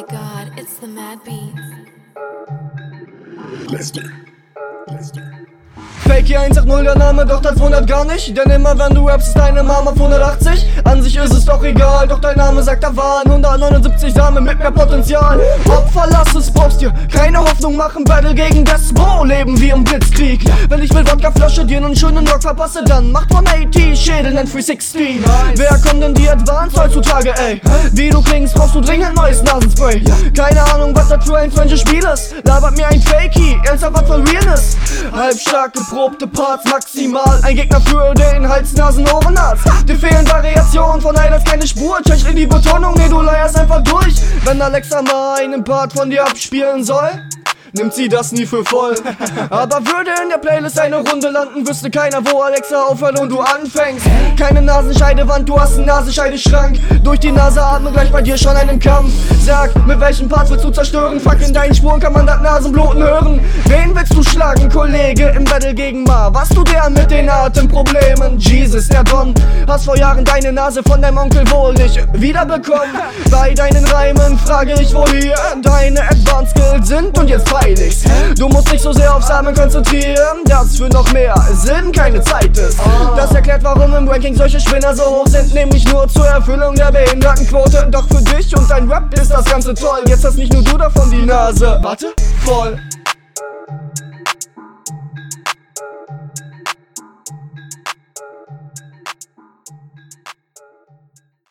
God, it's the Mad Beats. Fake 180 der Name, doch das wundert gar nicht. Denn immer wenn du rappst, ist deine Mama auf 180. An sich ist es doch egal, doch dein Name sagt, da waren 179 Samen mit mehr Potenzial. Opfer, lass es, brauchst dir keine Hoffnung machen. Battle gegen das Bro, leben wie im Blitzkrieg. Wenn ich mit Wodkaflasche dir einen schönen Rock verpasse, dann macht 180 Schädel, nen 360. Wer kommt denn die Advance heutzutage, ey? Wie du klingst, brauchst du dringend neues Nasenspray. Keine Ahnung, was das für ein strange Spiel ist. Labert mir ein Fakey, ernsthaft was von Realness. Halbstark geprobte Parts maximal. Ein Gegner für den Hals-Nasen-Ohrenarzt. Dir fehlen Variationen, von Eiders keine Spur. Change in die Betonung, nee, du leierst einfach durch. Wenn Alexa mal einen Part von dir abspielen soll, nimmt sie das nie für voll. Aber würde in der Playlist eine Runde landen, wüsste keiner, wo Alexa aufhört und du anfängst. Keine Nasenscheidewand, du hast einen Nasenscheideschrank. Durch die Nase atmen gleich bei dir schon einen Kampf. Sag, mit welchen Parts willst du zerstören? Fuck, in deinen Spuren kann man das Nasenbluten hören. Wen willst du schlagen, Kollege, im Battle gegen Ma? Warst du der mit den Atemproblemen? Jesus, der Don, hast vor Jahren deine Nase von deinem Onkel wohl nicht wiederbekommen. Bei deinen Reimen frage ich, wo hier deine Advanced Skills sind und jetzt du musst dich so sehr auf Samen konzentrieren, dass für noch mehr Sinn keine Zeit ist. Das erklärt, warum im Ranking solche Spinner so hoch sind, nämlich nur zur Erfüllung der Behindertenquote. Doch für dich und dein Rap ist das Ganze toll. Jetzt hast nicht nur du davon die Nase, warte, voll.